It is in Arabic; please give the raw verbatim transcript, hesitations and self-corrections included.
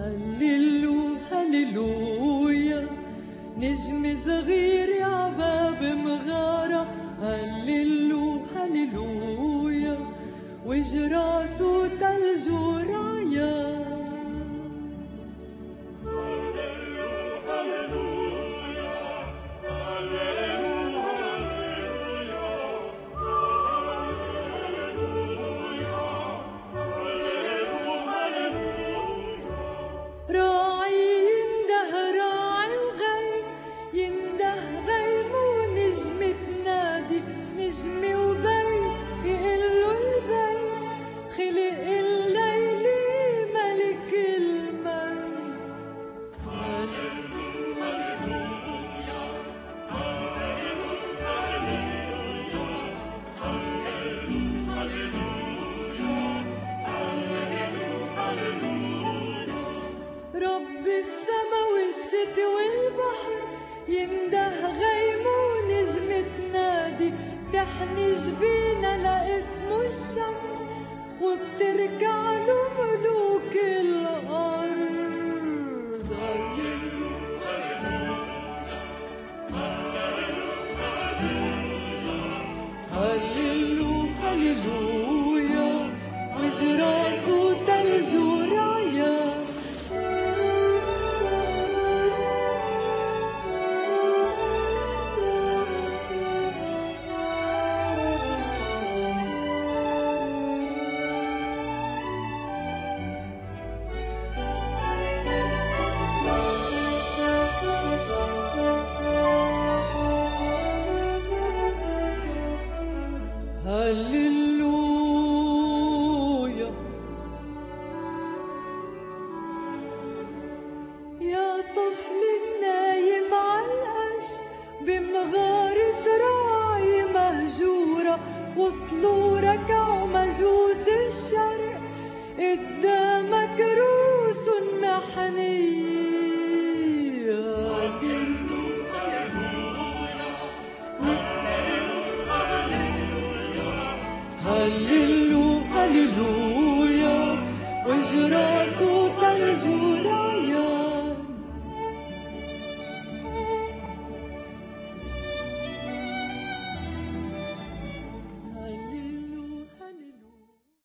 هللو هللويا، نجم صغير عباب مغارة. هللو هللويا، وجرى صوت تلج ورايا. ينده غيم ونجم تنادي، تحني جبينا لاسمه الشمس، وبتركع له ملوك الأرض. هللو هللويا، وجرى صوت تلج ورايا. هللويا، يا طفل نايم عالقش بمغارة راعي مهجورة، وصلوا ركعوا مجوس الشمس.